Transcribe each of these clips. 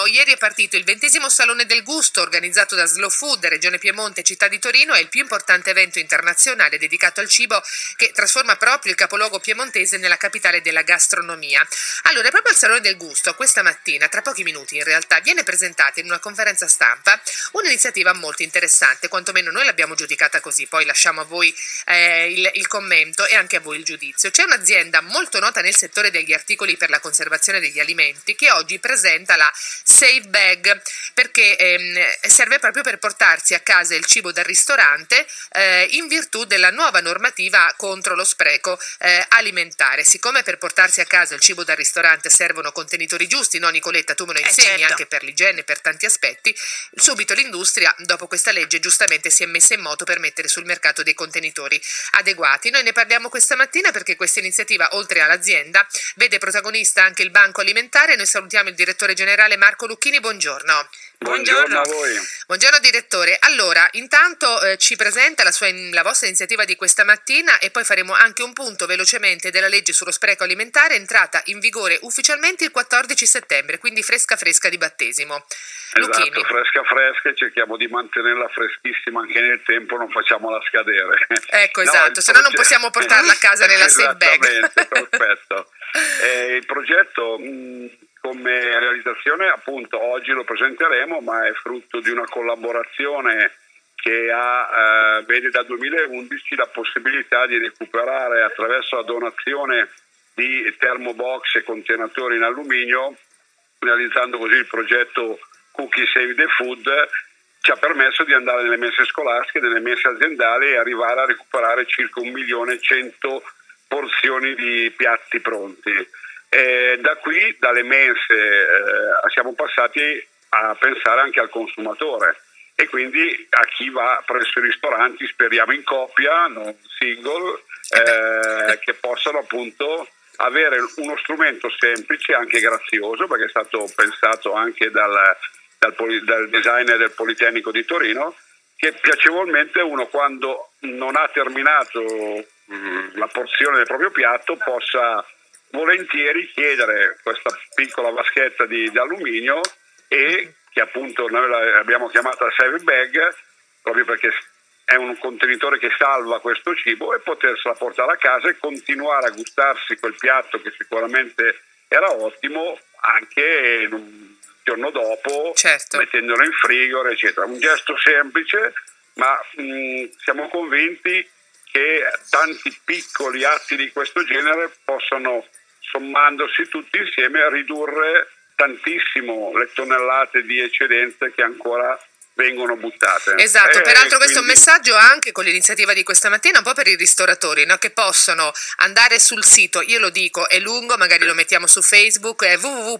ieri è partito il 20° Salone del Gusto organizzato da Slow Food, Regione Piemonte e Città di Torino. È il più importante evento internazionale dedicato al cibo che trasforma proprio il capoluogo piemontese nella capitale della gastronomia. Allora, proprio al Salone del Gusto, questa mattina, tra pochi minuti in realtà, viene presentata in una conferenza stampa un'iniziativa molto interessante, quantomeno noi l'abbiamo giudicata così, poi lasciamo a voi il commento e anche a voi il giudizio. C'è un'azienda molto nota nel settore degli articoli per la conservazione degli alimenti che oggi presenta la Save Bag, perché serve proprio per portarsi a casa il cibo dal ristorante in virtù della nuova normativa contro lo spreco alimentare. Siccome per portarsi a casa il cibo dal ristorante servono contenitori giusti, no Nicoletta, tu me lo insegni, certo. anche per l'igiene, per tanti aspetti, subito l'industria dopo questa legge giustamente si è messa in moto per mettere sul mercato dei contenitori adeguati. Noi ne parliamo questa mattina perché questa iniziativa, oltre all'azienda, vede protagonista anche il Banco Alimentare. Noi salutiamo il direttore generale Marco Lucchini, buongiorno. Buongiorno a voi. Buongiorno direttore. Allora, intanto ci presenta la vostra iniziativa di questa mattina e poi faremo anche un punto velocemente della legge sullo spreco alimentare, entrata in vigore ufficialmente il 14 settembre, quindi fresca di battesimo. Lucchini. Esatto, fresca e cerchiamo di mantenerla freschissima anche nel tempo, non facciamola scadere. Ecco, esatto, se no non possiamo portarla a casa nella Save Bag. Esattamente, perfetto. Il progetto come realizzazione appunto oggi lo presenteremo, ma è frutto di una collaborazione che vede da 2011 la possibilità di recuperare attraverso la donazione di termobox e contenitori in alluminio, realizzando così il progetto Cookie Save the Food. Ci ha permesso di andare nelle mense scolastiche, nelle mense aziendali e arrivare a recuperare circa 1.100.000 porzioni di piatti pronti. Da qui, dalle mense, siamo passati a pensare anche al consumatore e quindi a chi va presso i ristoranti, speriamo in coppia, non single, che possano appunto avere uno strumento semplice, anche grazioso, perché è stato pensato anche dal designer del Politecnico di Torino, che piacevolmente uno, quando non ha terminato la porzione del proprio piatto, possa volentieri chiedere questa piccola vaschetta di alluminio, e che appunto noi l'abbiamo chiamata Save Bag proprio perché è un contenitore che salva questo cibo, e potersela portare a casa e continuare a gustarsi quel piatto che sicuramente era ottimo anche il giorno dopo, certo, mettendolo in frigo, eccetera. Un gesto semplice, ma siamo convinti che tanti piccoli atti di questo genere possano, sommandosi tutti insieme, ridurre tantissimo le tonnellate di eccedenze che ancora vengono buttate. Esatto, peraltro questo è un messaggio anche con l'iniziativa di questa mattina un po' per i ristoratori, no? Che possono andare sul sito, io lo dico, è lungo, magari lo mettiamo su Facebook, è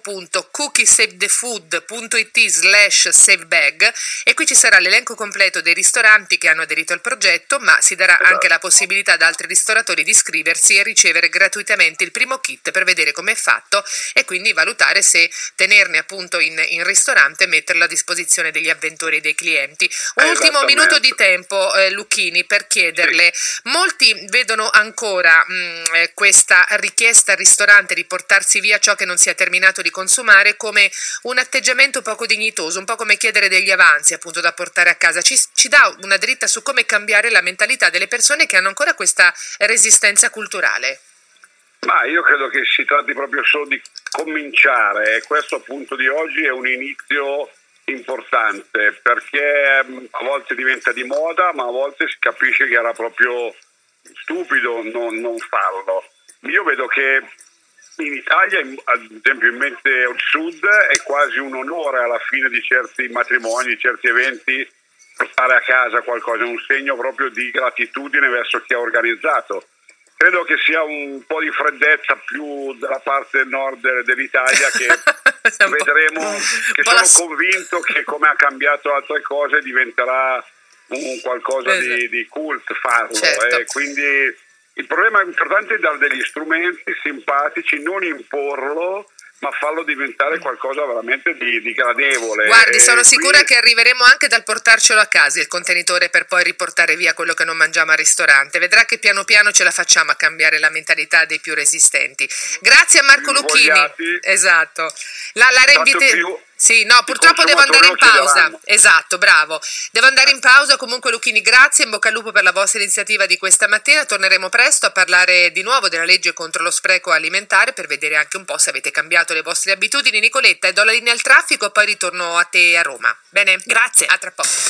www.cookiesavethefood.it/savebag, e qui ci sarà l'elenco completo dei ristoranti che hanno aderito al progetto, ma si darà anche la possibilità ad altri ristoratori di iscriversi e ricevere gratuitamente il primo kit per vedere come è fatto e quindi valutare se tenerne appunto in ristorante e metterlo a disposizione degli avventori e dei clienti. Un ultimo minuto di tempo, Lucchini, per chiederle, molti vedono ancora questa richiesta al ristorante di portarsi via ciò che non si è terminato di consumare come un atteggiamento poco dignitoso, un po' come chiedere degli avanzi appunto da portare a casa. Ci dà una dritta su come cambiare la mentalità delle persone che hanno ancora questa resistenza culturale? Ma io credo che si tratti proprio solo di cominciare, e questo appunto di oggi è un inizio importante, perché a volte diventa di moda, ma a volte si capisce che era proprio stupido non farlo. Io vedo che in Italia, ad esempio in mente al sud, è quasi un onore alla fine di certi matrimoni, di certi eventi, portare a casa qualcosa, un segno proprio di gratitudine verso chi ha organizzato. Credo che sia un po' di freddezza più dalla parte nord dell'Italia, che vedremo, che sono convinto che, come ha cambiato altre cose, diventerà un qualcosa di cult farlo. Certo. Quindi il problema importante è dare degli strumenti simpatici, non imporlo, ma farlo diventare qualcosa veramente di gradevole. Guardi, sono sicura che arriveremo anche dal portarcelo a casa il contenitore per poi riportare via quello che non mangiamo al ristorante. Vedrà che piano piano ce la facciamo a cambiare la mentalità dei più resistenti. Grazie a Marco Lucchini. Esatto. Sì, no, purtroppo devo andare in pausa. Esatto, bravo. Devo andare in pausa. Comunque, Lucchini, grazie, in bocca al lupo per la vostra iniziativa di questa mattina. Torneremo presto a parlare di nuovo della legge contro lo spreco alimentare per vedere anche un po' se avete cambiato le vostre abitudini. Nicoletta, do la linea al traffico, poi ritorno a te a Roma. Bene? Grazie, a tra poco.